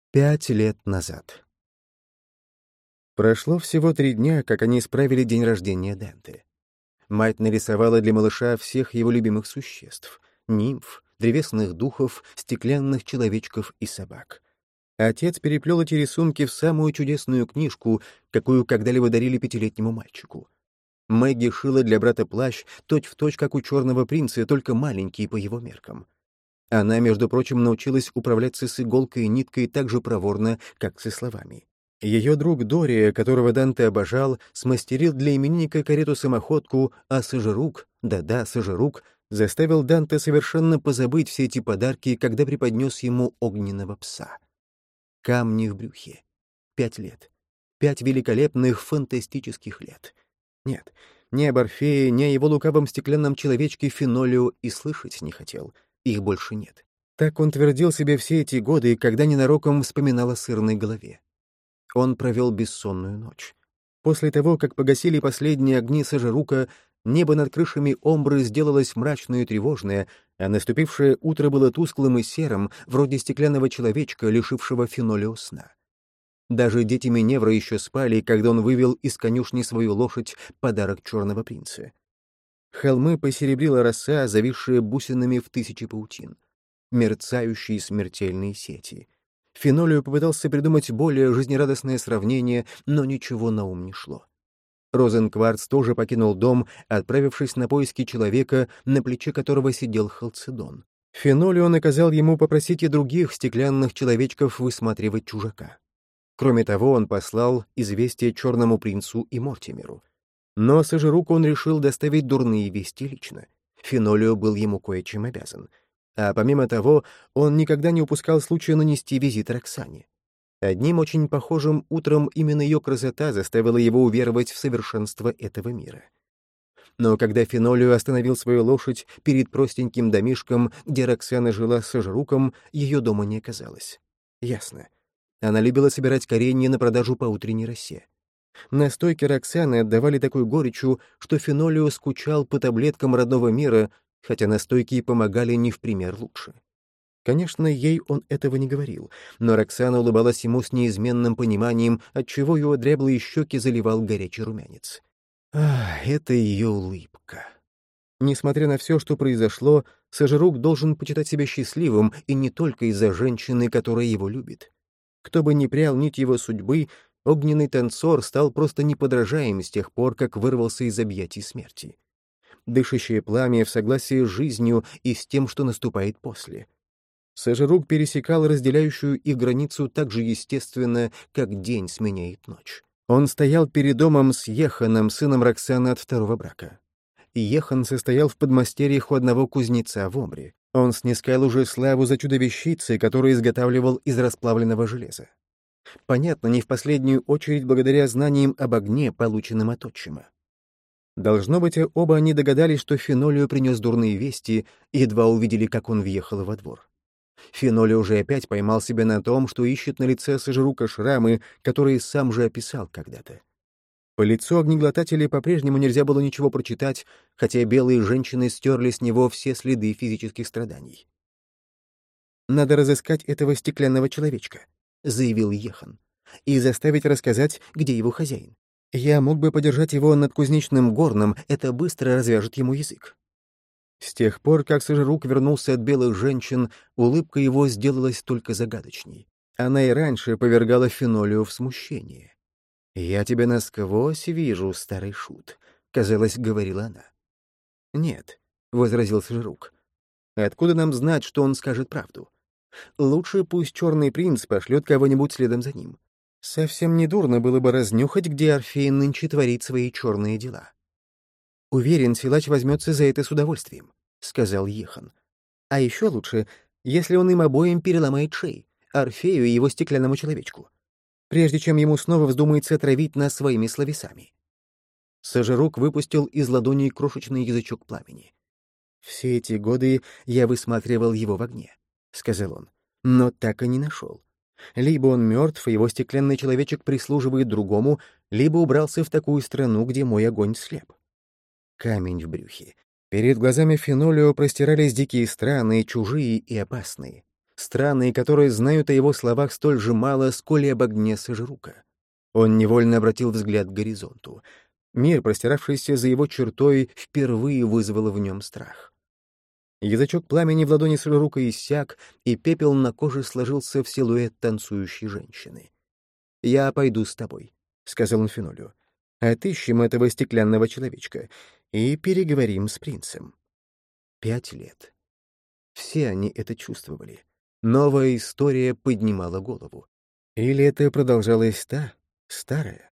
5 лет назад. Прошло всего 3 дня, как они справили день рождения Данте. Мать нарисовала для малыша всех его любимых существ — нимф, древесных духов, стеклянных человечков и собак. Отец переплел эти рисунки в самую чудесную книжку, какую когда-либо дарили 5-летнему мальчику. Мэгги шила для брата плащ точь-в-точь, как у черного принца, только маленький по его меркам. Она, между прочим, научилась управляться с иголкой и ниткой так же проворно, как со словами. Ее друг Дория, которого Данте обожал, смастерил для именинника карету-самоходку, а Сожирук, да-да, Сожирук, заставил Данте совершенно позабыть все эти подарки, когда преподнес ему огненного пса. Камни в брюхе. 5 лет. 5 великолепных, фантастических лет. Нет, ни об Орфее, ни о его лукавом стеклянном человечке Фенолио и слышать не хотел. Их больше нет. Так он твердил себе все эти годы, когда ненароком вспоминал о сырной голове. Он провел бессонную ночь. После того, как погасили последние огни Сожирука, небо над крышами Омбры сделалось мрачное и тревожное, а наступившее утро было тусклым и серым, вроде стеклянного человечка, лишившего Фенолио сна. Даже дети Миневры еще спали, когда он вывел из конюшни свою лошадь, подарок черного принца. Холмы посеребрила роса, зависшая бусинами в 1000 паутин. Мерцающие смертельные сети. Фенолио попытался придумать более жизнерадостное сравнение, но ничего на ум не шло. Розенкварц тоже покинул дом, отправившись на поиски человека, на плече которого сидел Халцедон. Фенолио наказал ему попросить и других стеклянных человечков высматривать чужака. Кроме того, он послал известие Черному принцу и Мортимеру. Но Сожируку он решил доставить дурные вести лично. Фенолио был ему кое-чем обязан. А помимо того, он никогда не упускал случая нанести визит Роксане. Одним очень похожим утром именно ее красота заставила его уверовать в совершенство этого мира. Но когда Фенолио остановил свою лошадь перед простеньким домишком, где Роксана жила с Сожируком, ее дома не оказалось. Ясно. Она любила собирать коренья на продажу по утренней росе. Настойки Роксаны отдавали такой горечью, что Фенолио скучал по таблеткам родного мира, хотя настойки и помогали не в пример лучше. Конечно, ей он этого не говорил, но Роксана улыбалась ему с неизменным пониманием, отчего его дряблые щеки заливал горячий румянец. Это ее улыбка. Несмотря на все, что произошло, Сожирук должен почитать себя счастливым, и не только из-за женщины, которая его любит. Кто бы ни прял нить его судьбы, огненный танцор стал просто неподражаем с тех пор, как вырвался из объятий смерти. Дышащее пламя в согласии с жизнью и с тем, что наступает после. Сожирук пересекал разделяющую их границу так же естественно, как день сменяет ночь. Он стоял перед домом с Еханом, сыном Роксаны от второго брака. Ехан состоял в подмастерьях у одного кузнеца в Омбре. Он снискал уже славу за чудо-вещицы, которые изготавливал из расплавленного железа. Понятно, не в последнюю очередь благодаря знаниям об огне, полученным от отчима. Должно быть, оба они догадались, что Фенолио принес дурные вести, и едва увидели, как он въехал во двор. Фенолио уже опять поймал себя на том, что ищет на лице Сожирука шрамы, которые сам же описал когда-то. По лицу огнеглотателя по-прежнему нельзя было ничего прочитать, хотя белые женщины стерли с него все следы физических страданий. «Надо разыскать этого стеклянного человечка», — заявил Ехан, — «и заставить рассказать, где его хозяин. Я мог бы подержать его над кузнечным горном, это быстро развяжет ему язык». С тех пор, как Сожирук вернулся от белых женщин, улыбка его сделалась только загадочней. Она и раньше повергала Фенолио в смущение. «Я тебя насквозь вижу, старый шут», — казалось, говорила она. «Нет», — возразил Сожирук. «Откуда нам знать, что он скажет правду? Лучше пусть черный принц пошлет кого-нибудь следом за ним. Совсем недурно было бы разнюхать, где Орфей нынче творит свои черные дела». «Уверен, силач возьмется за это с удовольствием», — сказал Ехан. «А еще лучше, если он им обоим переломает шеи, Орфею и его стеклянному человечку, прежде чем ему снова вздумается отравить нас своими словесами». Сожирук выпустил из ладони крошечный язычок пламени. «Все эти годы я высматривал его в огне», — сказал он, — «но так и не нашел. Либо он мертв, и его стеклянный человечек прислуживает другому, либо убрался в такую страну, где мой огонь слеп». Камень в брюхе. Перед глазами Фенолио простирались дикие страны, чужие и опасные. страны, которые знают о его словах столь же мало, сколь и об огне Сожрука. Он невольно обратил взгляд к горизонту. Мир, простиравшийся за его чертой, впервые вызвал в нем страх. Язычок пламени в ладони Сожрука иссяк, и пепел на коже сложился в силуэт танцующей женщины. «Я пойду с тобой», — сказал он Фенолю. «Отыщем этого стеклянного человечка и переговорим с принцем». 5 лет. Все они это чувствовали. Новая история поднимала голову. Или это продолжалась та, старая?